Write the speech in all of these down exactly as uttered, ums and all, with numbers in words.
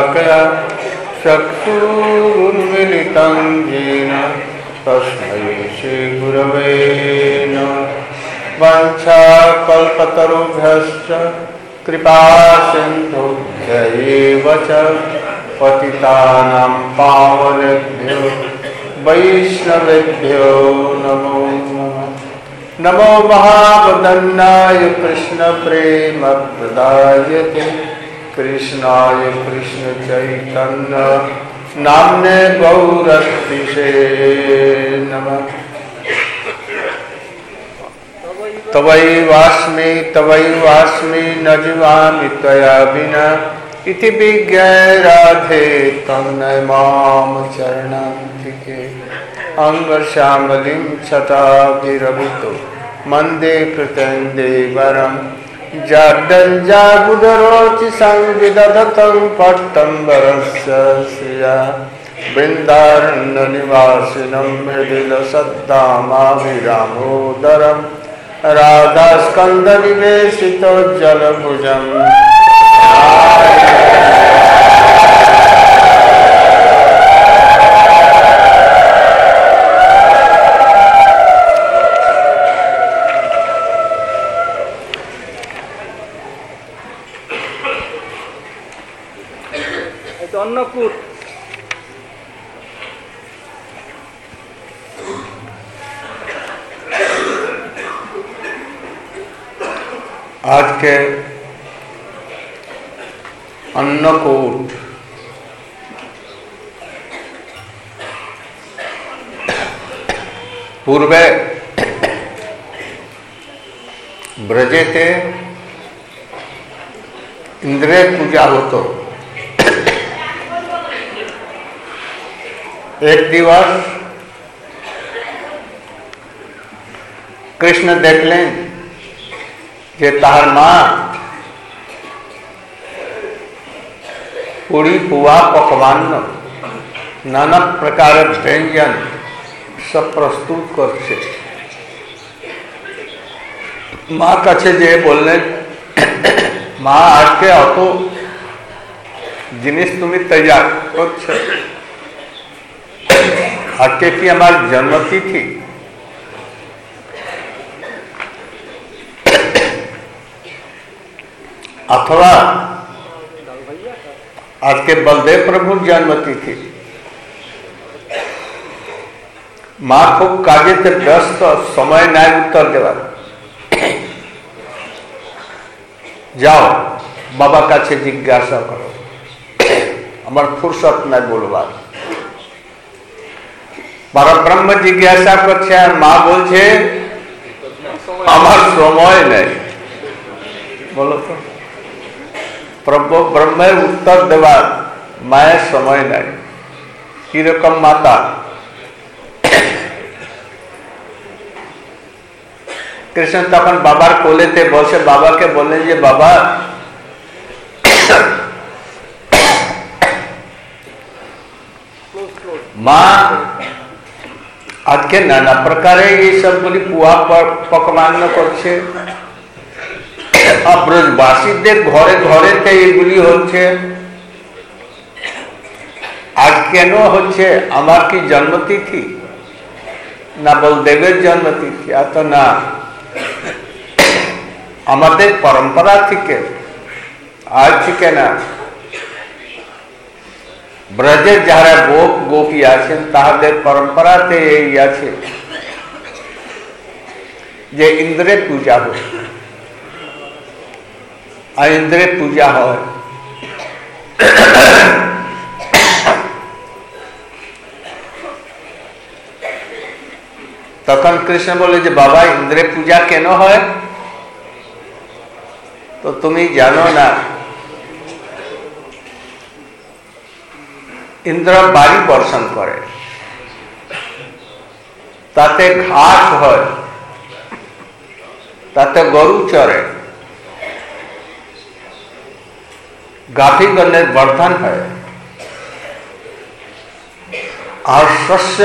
तदाकया चक्षुरुन्मिलितं येन तस्मै श्रीगुरवे नमः। वाञ्छाकल्पतरुभ्यश्च कृपा सिन्धुभ्यैव च पतितानां पावनेभ्यो वैष्णवेभ्यो नमो नमः। नमो महावदन्नाय कृष्ण प्रेम प्रदायते कृष्णाय कृष्ण चैतन्य नाम्ने गौरतिसे नमः। तवैवास्मि तवैवास्मि न जीवामि त्वया विना इति विज्ञाय राधे तन्मय माम चरणान्तिके। अंगश्यामलिं छटाभिरभितो मन्दे कृतेन्दीवरं जाड्डञ्जागुदरोचि संविदधतं पट्टम्बरस्य श्रिया वृन्दारण्यनिवासिनं मृदुलसद्दामाभिरामोदरं राधास्कन्धनिवेशितोज्ज्वलभुजम् अन्नकूट आज के अन्नकूट पूर्वे ब्रजे थे इंद्रिय पूजा होतो। एक दिवस कृष्ण देख लें जे तार माँ पूरी पुआ पकवान नाना प्रकार व्यंजन सब प्रस्तुत करछे। माँ काछे जे बोलने माँ आज के अत जिनिस तुमी तैयार करछो आज के की हमारी जन्मतिथि अथवा आज के बलदेव प्रभु जन्मतिथि। माँ खूब काजे थे व्यस्त समय नाय उत्तर देवा। जाओ बाबा काछे जिज्ञासा करो हमार फुर्सत नाय बोलबार। परब्रह्म जिज्ञासा करछे माँ बोलछे আমার সময় নেই। बोलो तो प्रभु ब्रह्मेर उत्तर देवार माয়ের समय নাই। की रकम माता कृष्ण तखन बाबार कोलेते बसे बाबाके बोलेन जे बाबा माँ आज के नाना प्रकारे ये सब बोली पुआ पकवान करछे। ब्रजबासीদের ঘরে ঘরেতে এগুলি হচ্ছে। আজ কেন হচ্ছে? আমার কি জন্মতিথি না বলদেবের জন্মতিথি? এত না, আমাদের পরম্পরা থেকে আজ থেকে না ব্রজের যারা গোপ গোপী আছেন তাদের পরম্পরাতে এই আছে যে ইন্দ্রের পূজা হয়। আর ইন্দ্রের পূজা হয় তখন কৃষ্ণ বলে যে বাবা ইন্দ্রের পূজা কেন হয়? তো তুমি জানো না, ইন্দ্র বাড়ি বর্ষণ করে, তাতে ঘাস হয়, তাতে গরু চড়ে, গাভীগণের বর্ধন হয়, আর শস্য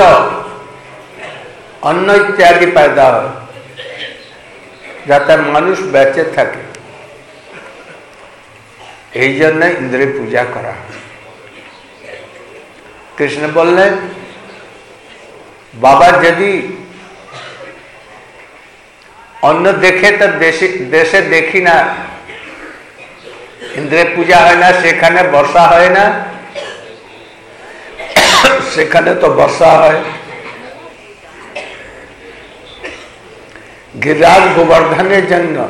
অন্ন ইত্যাদি पैदा হয়, যাতে মানুষ বেঁচে থাকে। এই জন্য ইন্দ্রের পূজা করা। कृष्ण बोलने बाबा यदि अन्न देखे तो देशे देशे देखी ना इंद्रे पूजा है ना सेखाने वर्षा है ना सेखाने तो वर्षा है गिरिराज गोवर्धन जन्म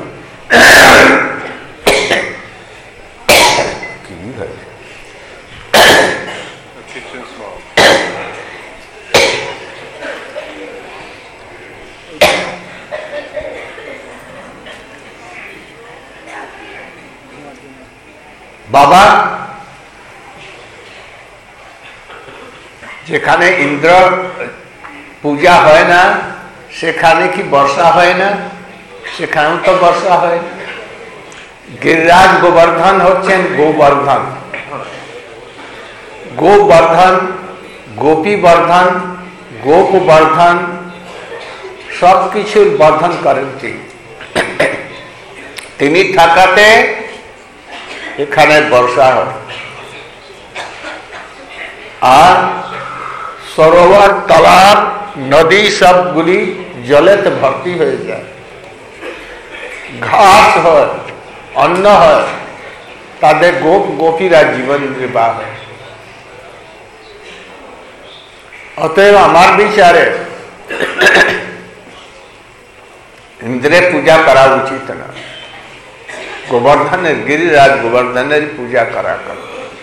बाबा যেখানে इंद्र पूजा है ना সেখানে की वर्षा है ना সেখানেও तो वर्षा है गिरिराज गोवर्धन হচ্ছেন गोवर्धन गोवर्धन गोपी वर्धन गोप वर्धन सब কিছুর বর্ধন করেন তিনি থাকাতে এখানে বর্ষা হয় আর সরোবর তালাব নদী সবগুলি জলেতে ভর্তি হয়ে যায় ঘাস হয় অন্ন হয় তাদের গোপ গোপীরা জীবন নির্বাহ হয় অতএব আমার বিচারে ইন্দ্রের পূজা করা উচিত না গোবর্ধনের गिरिराज গোবর্ধনের পূজা করা কর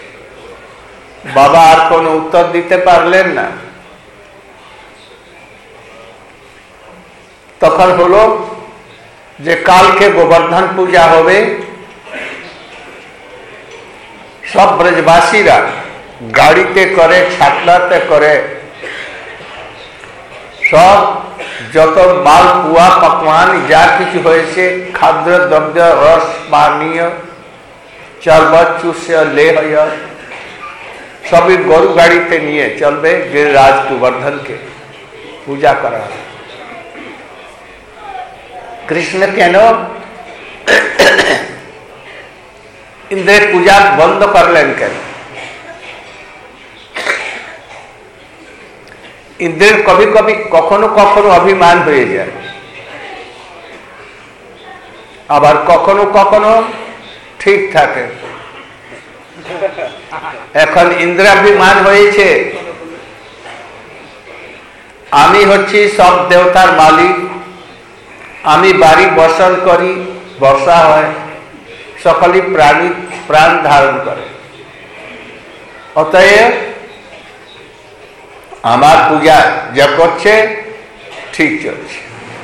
বাবা আর কোনো উত্তর দিতে পারলেন না তখন হলো যে কালকে গোবর্ধন পূজা হবে সব ব্রজবাসীরা গাড়িতে করে ছাতলাতে করে সব যত মাল পুয়া পকওয়ান যা কিছু হয়েছে খাদ্য দ্রব্য রস পানীয় চর্বত চুষ্য লেহ সবই গরু গাড়িতে নিয়ে চলবে गिरिराज गोवर्धनকে পূজা করা কৃষ্ণ কেন ইন্দ্রের পূজা বন্ধ করলেন কেন इंद्र कभी कभी कखनो कखनो अभिमान हो जाए आबार कखनो कखनो ठीक थाके एखन इंद्र अभिमान होयेछे आमी हच्छी सब देवतार मालिक आमी बाड़ी बसन करी वर्षा हय सकलई प्राणी प्राण धारण करे अतएव আমার পূজা যা করছে ঠিক চলছে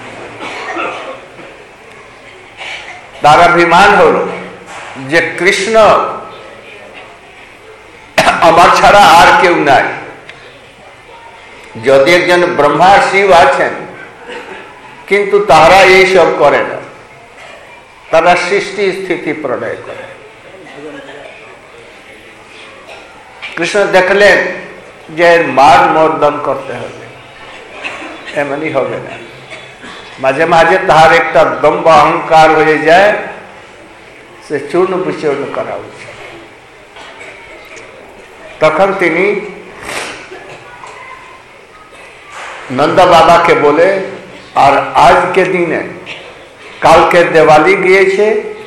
তার অভিমান হলো যে কৃষ্ণ আমার ছাড়া আর কেউ নাই যদি একজন ব্রহ্মা শিব আছেন কিন্তু তারা এই সব করে না তারা সৃষ্টি স্থিতি প্রলয় করে কৃষ্ণ দেখলেন যে মার মর্দন করতে হবে এমনই হবে না মাঝে মাঝে তার একটা দম্ভ অহংকার হয়ে যায় সে চূর্ণ বিচূর্ণ করা উচিত তখন তিনি নন্দ বাবাকে বলে আর আজকে দিনে কালকে দিওয়ালি গিয়েছে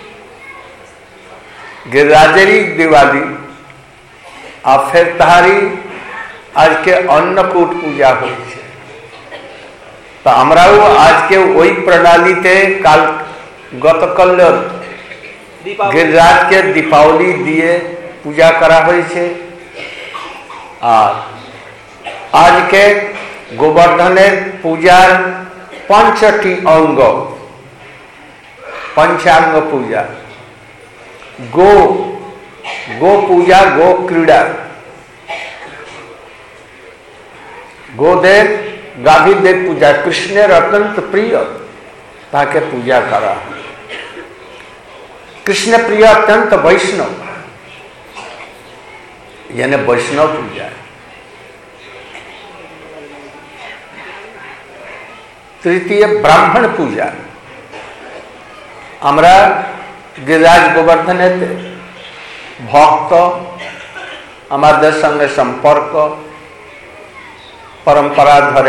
गिरिराजेरी दिवाली আর ফের তাহারি আজকে অন্নকূট পূজা হয়েছে তো আমরাও আজকে ওই প্রণালীতে কাল গতকাল गिरिराजকে দীপাবলি দিয়ে পূজা করা হয়েছে আর আজকে গোবর্ধনের পূজার পঞ্চটি অঙ্গ पंचांग पूजा गो गो पूजा गो क्रीड़ा गोदेव गाभीदेव पूजा कृष्णेर अत्यंत प्रिय ताके पूजा करा कृष्ण प्रिय अत्यंत वैष्णव यानी वैष्णव पूजा तृतीय ब्राह्मण पूजा আমরা गिरिराज গোবর্ধনেতে ভক্ত আমাদের সঙ্গে সম্পর্ক परंपरा धरे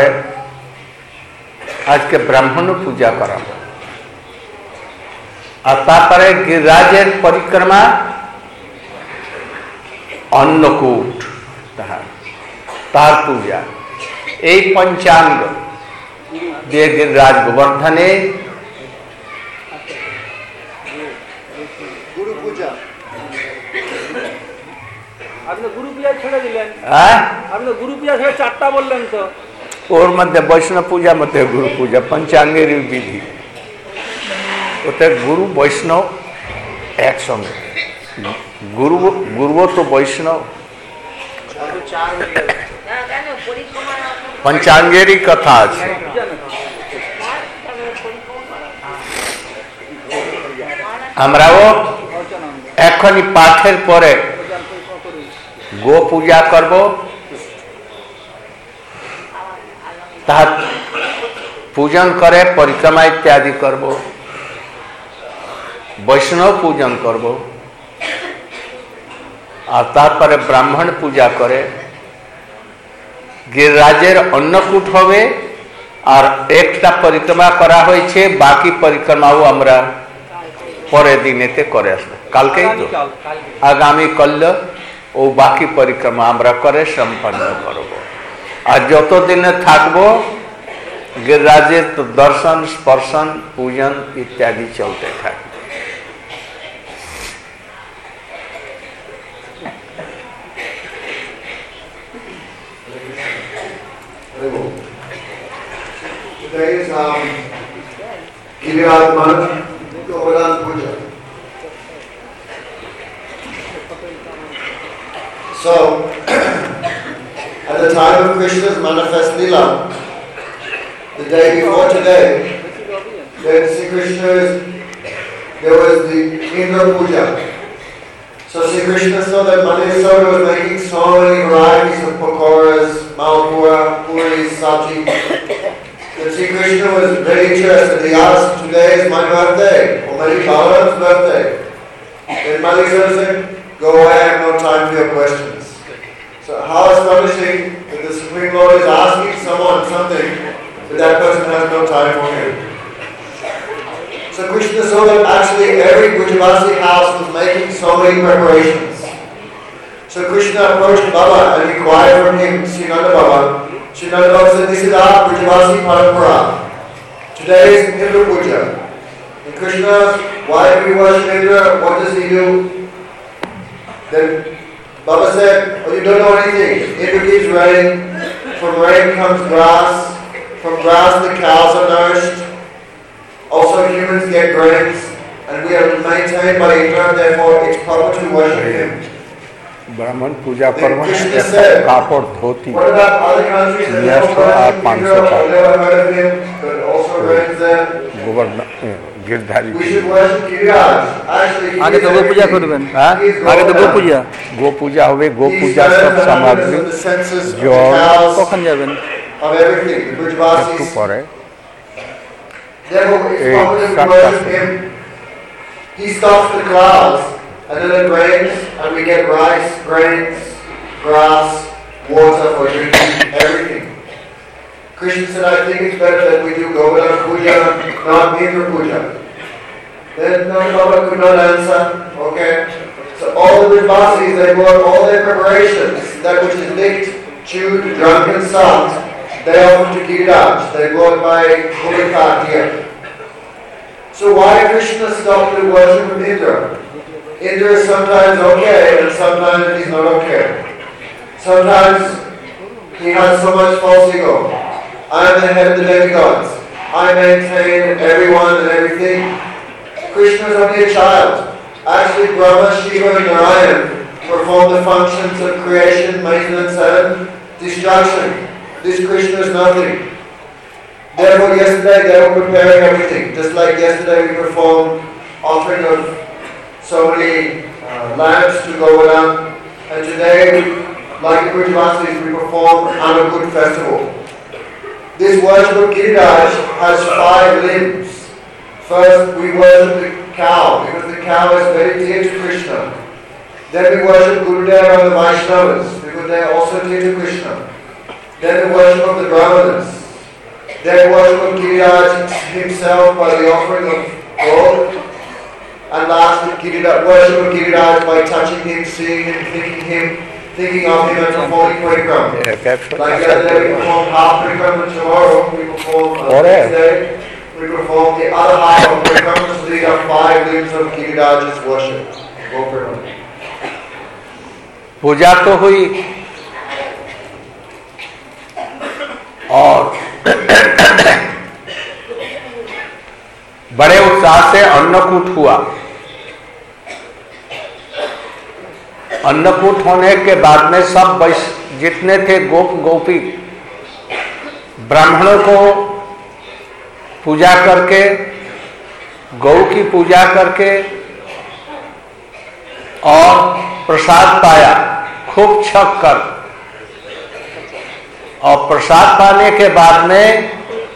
आज के ब्राह्मण पूजा करा और तापरे गिरिराजेर परिक्रमा अन्नकूट तार पूजा এই पंचांग দিয়ে गिरिराज गोवर्धने गुरु पूजा आपने गुरु पूजा ছেড়ে দিলেন হ্যাঁ আপনি গুরু পূজা ছেড়ে চারটা বললেন তো ওর মধ্যে বৈষ্ণব পূজা মধ্যে গুরু পূজা পঞ্চাঙ্গের বিধি ওতে গুরু বৈষ্ণব একসঙ্গে গুরু গুরু তো বৈষ্ণব पंचांगेर कथा আছে আমরাও এখনই পাঠের পরে গো পূজা করব তার पूजन करे परिक्रमा इत्यादि करब वैष्णव पूजन करब और तारपरे ब्राह्मण पूजा करे गिरिराजेर अन्नकूट होबे और एकटा परिक्रमा करा होयेछे बाकी परिक्रमाओ आमरा परे दिनेते करे आसबो कालकेई तो आगामी कल ओ बाकी परिक्रमा आमरा करे सम्पन्न करब और जत दिने थाकबो गिरिराजेर तो दर्शन स्पर्शन पूजन इत्यादि चलते थाकबे Today is um, Giriraj month, Govardhan Puja. So, at the time of Krishna's manifest Leela, the day before today, when Sri Krishna's, there was the Indra Puja. So Sri Krishna saw that Madhyasoda was making so many varieties of pakoras, malpura, puris, sabji. That Sri Krishna was very interested. He asked, today is my birthday, or maybe Balaram's birthday. Then Madhyasoda said, go away, I have no time for your questions. So how astonishing that the Supreme Lord is asking someone something, but that person has no time for him. So Krishna saw that actually every Brajavasi house was making so many preparations. So Krishna approached Baba and inquired from him, Sri Nanda Baba. Sri Nanda Baba said, this is our Brajavasi Parampara. Today is Indra Puja. And Krishna, why do we worship Indra? What does he do? Then Baba said, oh, you don't know anything. Indra gives rain. From rain comes grass. From grass the cows are nourished. Also humans get grains, and we are maintained by Indra, therefore it's proper to worship him. ब्राह्मण पूजा करवा Krishna said, कापड़ धोती what about other countries that Yes, don't sir, worship पाँच Indra, सौ का। or never heard of him, but also rains there? Govardhan Girdhari We should worship Giriraj. Actually, he आगे is तो गो पूजा everything. करबेन हाँ? He is आगे तो गो Govardhan. पूजा गो पूजा होवे गो He पूजा serves सब the सामग्री hundreds of the senses of जो the cows, কখন যাবেন of everything, the একটু Brajavasis. পরে Therefore, it's Eh, proper to shut worship up. him. He stops the clouds, and then it rains, and we get rice, grains, grass, water for drinking, everything. Krishna said, I think it's better that we do Govardhan Puja, not Indra Puja. Then Nanda Baba could not answer, okay. So all the Brajavasis, they brought all their preparations, that which is licked, chewed, drunk and salt, they offered to Giriraj. They brought by Kulika here. So why Krishna stopped the worship of Indra? Indra is sometimes okay and sometimes he's not okay. Sometimes he has so much false ego. I am the head of the demigods. I maintain everyone and everything. Krishna is only a child. Actually, Brahma, Shiva and Narayan perform the functions of creation, maintenance and destruction. This Krishna is nothing. Therefore, yesterday they were preparing everything. Just like yesterday we performed offering of so many uh, lambs to Govardhan. And today, like the Brajavasis, we perform Annakut festival. This worship of Giriraj has five limbs. First, we worship the cow, because the cow is very dear to Krishna. Then we worship Gurudeva and the Vaishnavas, because they are also dear to Krishna. then the worship of the Brahmanas, then worship of Giriraj himself by the offering of gold, and last Giriraj, worship of Giriraj by touching him, seeing him, thinking him, thinking of him and performing parikrama. Like the other day we performed half parikrama, tomorrow we perform uh, next day, we perform the other half of parikrama, so these are five limbs of Giriraj's worship. पूजा तो हुई और बड़े उत्साह से अन्नकूट हुआ। अन्नकूट होने के बाद में सब वैश्य जितने थे गोप गोपी ब्राह्मणों को पूजा करके, गौ की पूजा करके और प्रसाद पाया खूब छक कर, और प्रसाद पाने के बाद में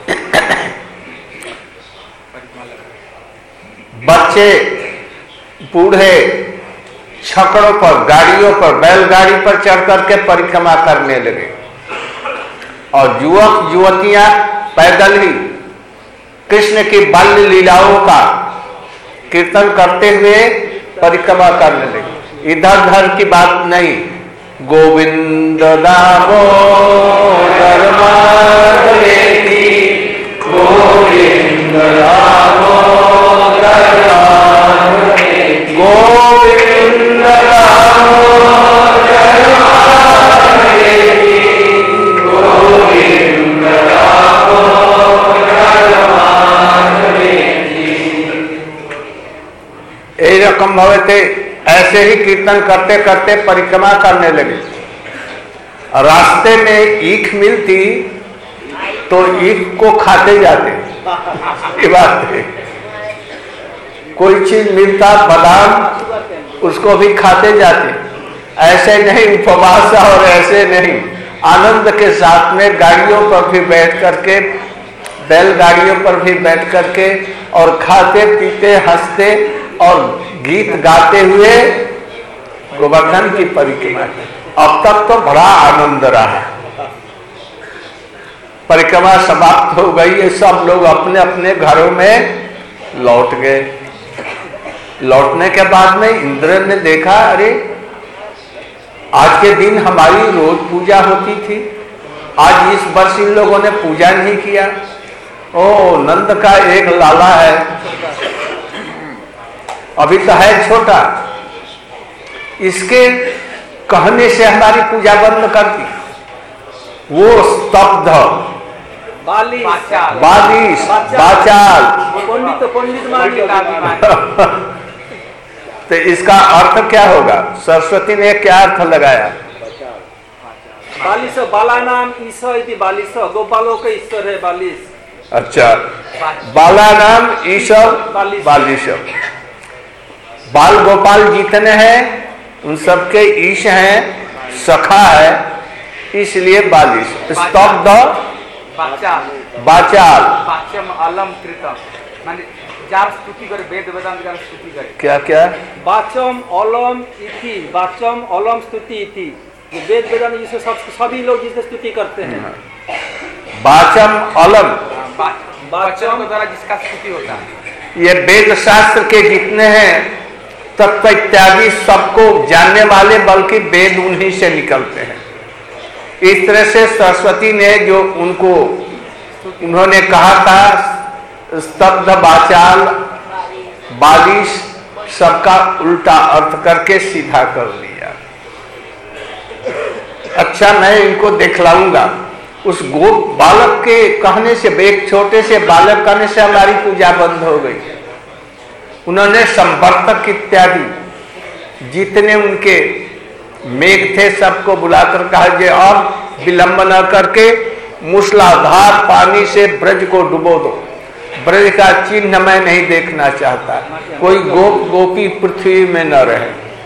बच्चे बूढ़े छकड़ों पर, गाड़ियों पर, बैलगाड़ी पर चढ़ करके परिक्रमा करने लगे और युवक युवतियां पैदल ही कृष्ण की बाल्य लीलाओं का कीर्तन करते हुए परिक्रमा करने लगे। इधर उधर की बात नहीं, गोविंद दामोदर माधवेति, गोविंद दामोदर माधवेति, गोविंद दामोदर माधवेति, गोविंद दामोदर माधवेति। यही रकम भवे थे, ऐसे ही कीर्तन करते करते परिक्रमा करने लगे। रास्ते में ईख मिलती तो ईख को खाते जाते, ये बात है। कोई चीज मिलता बादाम, उसको भी खाते जाते। ऐसे नहीं उपवास और ऐसे नहीं, आनंद के साथ में गाड़ियों पर भी बैठ करके, बैलगाड़ियों पर भी बैठ करके और खाते पीते हंसते और गीत गाते हुए गोवर्धन की परिक्रमा की। अब तक तो बड़ा आनंद रहा। परिक्रमा समाप्त हो गई, ये सब लोग अपने अपने घरों में लौट गए। लौटने के बाद में इंद्र ने देखा, अरे आज के दिन हमारी रोज पूजा होती थी, आज इस वर्ष इन लोगों ने पूजा नहीं किया। ओ, नंद का एक लाला है, अभी तो है छोटा, इसके कहने से हमारी पूजा बंद कर दी। वो स्तब्ध, बालिश, बालिश, बाचाल, पंडित पंडित मान तो इसका अर्थ क्या होगा? सरस्वती ने क्या अर्थ लगाया? बालिश बाला नाम ईश्वर इति बालिश, गोपालों के ईश्वर है बालिश। अच्छा, बाला नाम ईश्वर बालिश। बाल गोपाल जितने हैं उन सबके ईश हैं, सखा है, इसलिए बालिश। स्तब्ध, बाचाल, क्या क्या? बाचम अलम इति, बाचम अलम स्तुति इति, वेद वेदांत जिसे सब सभी लोग जिसे स्तुति करते हैं। बाचम अलम, बाचम द्वारा जिसका स्तुति होता है। ये वेद शास्त्र के जितने हैं तत्व इत्यादि सबको जानने वाले, बल्कि वेद उन्हीं से निकलते हैं। इस तरह से सरस्वती ने जो उनको उन्होंने कहा था स्तब्ध, बाचाल, बालिश, सबका उल्टा अर्थ करके सीधा कर दिया। अच्छा, मैं इनको दिखलाऊंगा। उस गोप बालक के कहने से, एक छोटे से बालक कहने से हमारी पूजा बंद हो गई। उन्होंने संवर्तक इत्यादि जितने उनके मेघ थे सबको बुलाकर कहा, जे और विलंब न करके मूसलाधार पानी से ब्रज को डुबो दो। ब्रज का चिन्ह मैं नहीं देखना चाहता, कोई गोप गोपी पृथ्वी में न रहे।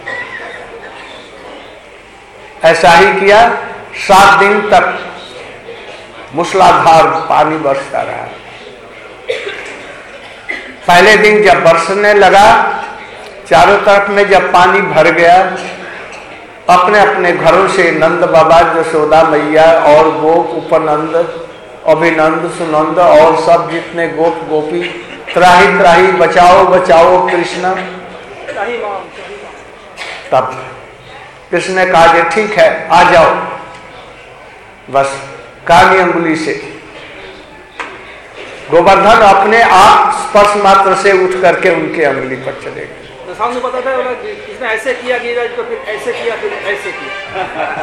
ऐसा ही किया। सात दिन तक मूसलाधार पानी बरसता रहा। पहले दिन जब बरसने लगा, चारों तरफ में जब पानी भर गया अपने अपने घरों से नंद बाबा, यशोदा मैया और गोप, उपनंद, अभिनंद, सुनंद और सब जितने गोप गोपी, त्राही त्राही बचाओ बचाओ कृष्ण। तब कृष्ण ने कहा कि ठीक है आ जाओ। बस काली अंगुली से गोवर्धन अपने आप स्पर्श मात्र से उठ करके उनके अंगुली पर चले गए। तो सामने पता था इसने ऐसे किया गिरिराज को, फिर ऐसे किया, फिर ऐसे किया।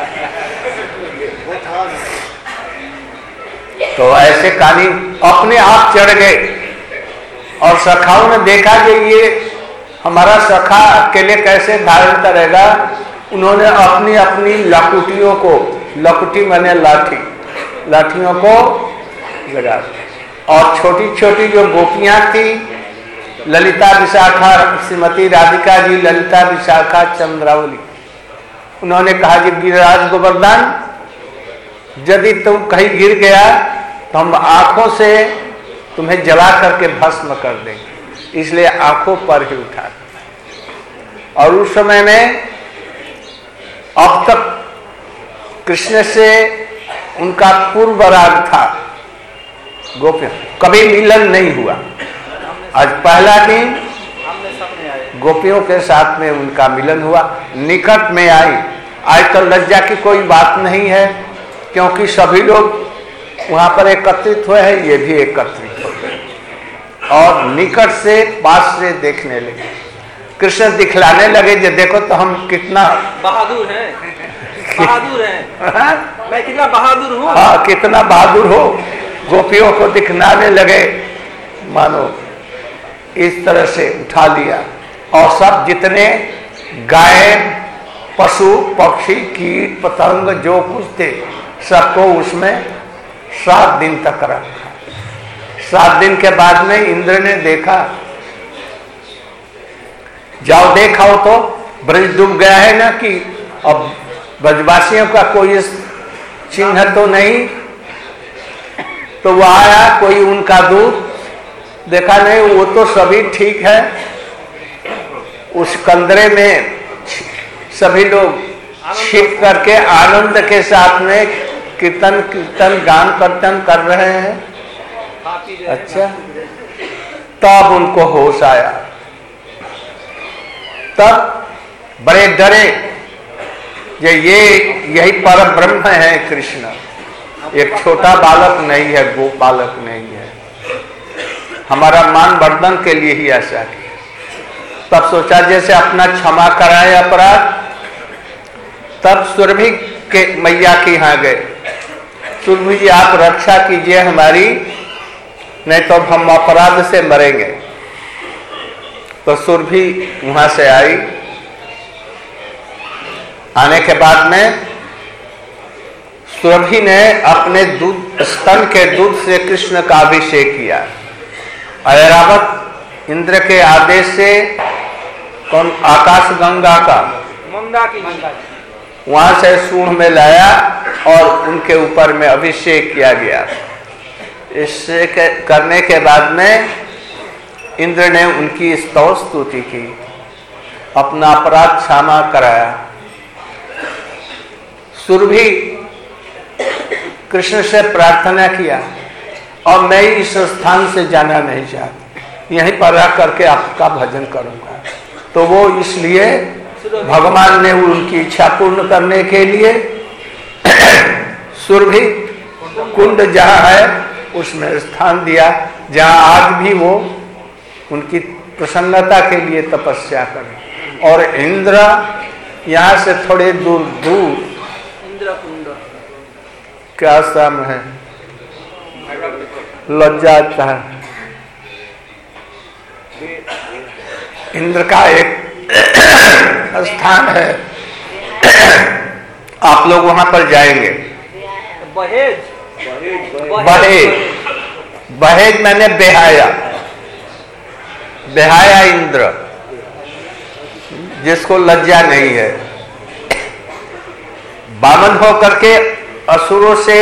तो ऐसे काली अपने आप चढ़ गए और सखाओं ने देखा कि ये हमारा सखा अकेले कैसे धारण करेगा। उन्होंने अपनी अपनी लकुटियों को, लकुटी माने लाठी, लाठियों को लगा और छोटी छोटी जो गोपियां थी, ललिता विशाखा, श्रीमती राधिका जी, ललिता विशाखा, चंद्रावली, उन्होंने कहा कि गिरिराज गोवर्धन यदि तुम कहीं गिर गया तो हम आंखों से तुम्हें जला करके भस्म कर देंगे, इसलिए आंखों पर ही उठा। और उस समय में अब तक कृष्ण से उनका पूर्व राग था, गोपियों कभी मिलन नहीं हुआ। आज पहला दिन गोपियों के साथ में उनका मिलन हुआ, निकट में आई। आज तो लज्जा की कोई बात नहीं है, क्योंकि सभी लोग वहां पर एकत्रित हुए हैं, ये भी एकत्रित हो गए और निकट से पास से देखने लगे। कृष्ण दिखलाने लगे जो देखो तो हम कितना बहादुर हैं, बहादुर हैं, मैं कितना बहादुर हूँ। हाँ, कितना बहादुर हो। गोपियों को दिखलाने लगे, मानो इस तरह से उठा लिया और सब जितने गाय, पशु, पक्षी, कीट, पतंग जो कुछ थे सबको उसमें सात दिन तक रखा। सात दिन के बाद में इंद्र ने देखा, जाओ देखाओ तो ब्रज डूब गया है ना, कि अब ब्रजवासियों का कोई चिन्ह तो नहीं। तो वो आया, कोई उनका दूत, देखा नहीं वो तो सभी ठीक है। उस कंदरे में सभी लोग छिप करके आनंद के साथ में कीर्तन कीर्तन गान कीर्तन कर रहे हैं। अच्छा, तब उनको होश आया, तब बड़े डरे ये ये यही परम ब्रह्म है कृष्ण, एक छोटा बालक नहीं है, गो बालक नहीं है, हमारा मान वर्धन के लिए ही ऐसा किया। तब सोचा जैसे अपना क्षमा कराए अपराध। तब सुरभि के मैया के यहाँ गए, सुरभि जी आप रक्षा कीजिए हमारी, नहीं तो हम अपराध से मरेंगे। तो सुरभि वहां से आई। आने के बाद में सुरभि ने अपने दूध, स्तन के दूध से कृष्ण का अभिषेक किया। ऐरावत इंद्र के आदेश से कौन आकाश गंगा का वहां से सूंड में लाया और उनके ऊपर में अभिषेक किया गया। इससे करने के बाद में इंद्र ने उनकी स्तव स्तुति की, अपना अपराध क्षमा कराया। सुरभि कृष्ण से प्रार्थना किया और मैं इस स्थान से जाना नहीं चाहती, यहीं पर रह करके आपका भजन करूंगा। तो वो इसलिए भगवान ने उनकी इच्छा पूर्ण करने के लिए सुरभि कुंड जहाँ है उसमें स्थान दिया, जहाँ आज भी वो उनकी प्रसन्नता के लिए तपस्या करें। और इंद्र यहाँ से थोड़े दूर दूर क्या शाम है, लज्जा आता है। इंद्र का एक स्थान है, आप लोग वहां पर जाएंगे। बहेज, बहेज, बहेज मैंने बेहाया, बेहाया इंद्र, जिसको लज्जा नहीं है। बामन होकर के असुरों से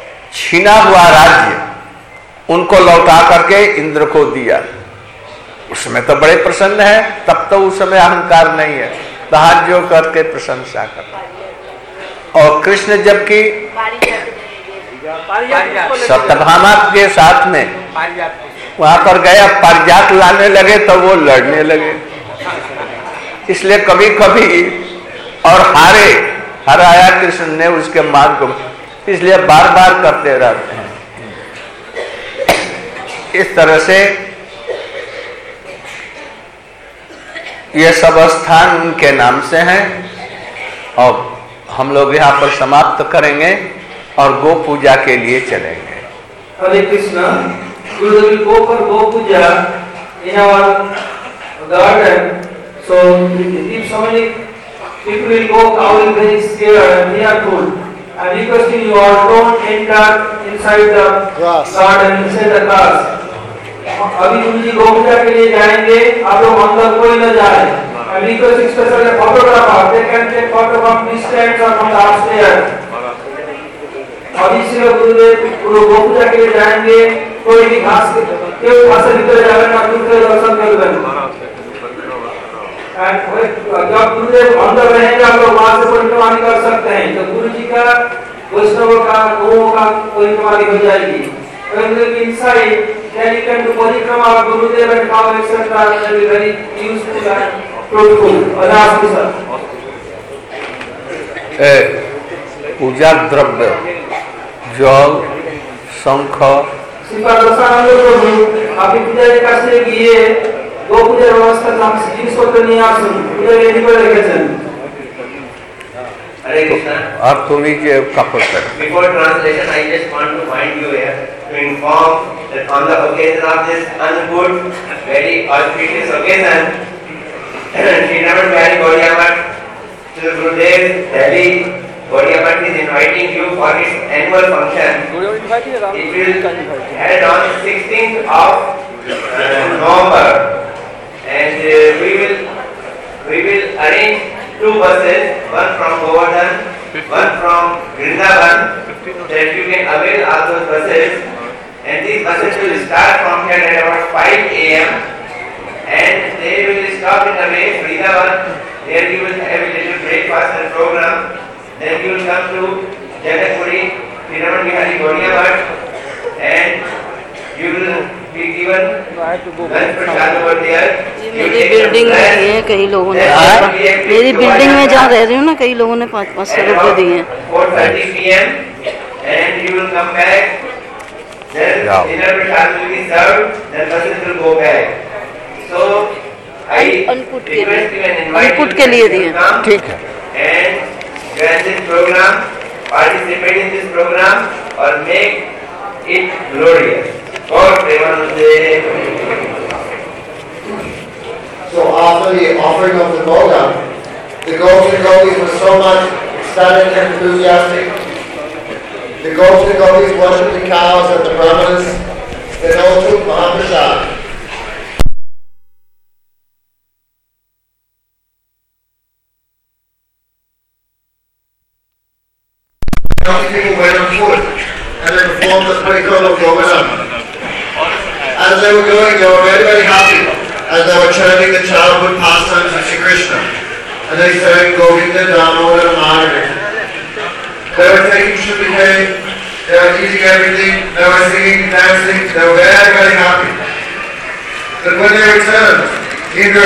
छीना हुआ राज्य उनको लौटा करके इंद्र को दिया। उसमें तो बड़े प्रसन्न है, तब तो उस समय अहंकार नहीं है, तो हाथ जोड़ करके प्रशंसा कर। और कृष्ण जबकि सत्यभामा के साथ में वहां पर गया, पारिजात लाने लगे तो वो लड़ने लगे, इसलिए कभी कभी और हारे हराया कृष्ण ने उसके मार्ग को, इसलिए बार बार करते रहते हैं। इस तरह से ये सब स्थान उनके नाम से हैं। और हम लोग यहाँ पर समाप्त करेंगे और गो पूजा के लिए चलेंगे। हरे Krishna. Gurudev will go for Go Puja in our garden. So if so many people will go, cow will be very scared and fearful. I request you all don't enter inside the grass. garden, inside the grass. अभी गुरु जी गो पूजा के लिए जाएंगे, आप लोग अंदर कोई न जाए। I request especially photographer, they can take photo from distance or from the upstairs. अभी से गुरुदेव गुरु गो पूजा के लिए जाएंगे, कोई भी घास के घास से निकल जाएगा ना, गुरुदेव दर्शन करेंगे। जब गुरुदेव अंदर रहेंगे आप लोग वहां से परिक्रमा कर सकते हैं, तो गुरु जी का वैष्णव का गौओं का परिक्रमा हो जाएगी। Inside, then you can do परिक्रमा of Gurudev and cow et cetera. That will be very useful and fruitful. पूजा द्रव्य जल शंख আপনি পূজারীর কাছে গিয়ে গো পূজার ব্যবস্থা জিনিসপত্র নিয়ে আসুন, পূজা রেডি করে রেখেছেন। Hare Krishna. और तुम ही के कपल कर। Before translation, I just want to find you here to inform that on the occasion of this ungood, very auspicious occasion, Sri Raman Bihari Gaudiya Math, Sri Gurudev Delhi Gaudiya Math is inviting you for its annual function. It will held on sixteenth of uh, November, and uh, we will we will arrange two buses, one from Govardhan, one from Vrindavan, that you can avail all those buses. And these buses will start from here at about five a m and they will stop in the way Vrindavan. There you will have a little breakfast and program. Then you will come to Jagatpuri, Sri Raman Bihari Gaudiya Math, and you will be given lunch prasad over there. मेरी building में दिए हैं कई लोगों ने, मेरी building में जहाँ रह रही हूँ ना, कई लोगों ने पाँच पाँच सौ रुपये दिए हैं। four thirty p m and you will come back. Then dinner prasad will be served. Then buses will go back. So I अनपुट के request you and लिए invite अनपुट you के लिए to दिए। come ठीक है। and join this program, participate in this program, or make it glorious. God Premanande. So after the offering of the Bhoga, the gopis and gopis were so much ecstatic and enthusiastic. The gopis and gopis worshipped the cows and the brahmanas. They all took Mahaprasad. People went on foot and they performed the Parikram of Govardhan. As they were going, they were very, very happy as they were chanting the childhood pastimes of Shri Krishna. And they sang Govinda Damodara Madhava. They were taking Shubhikay, they were eating everything, they were singing, dancing, they were very, very happy. But when they returned, Indra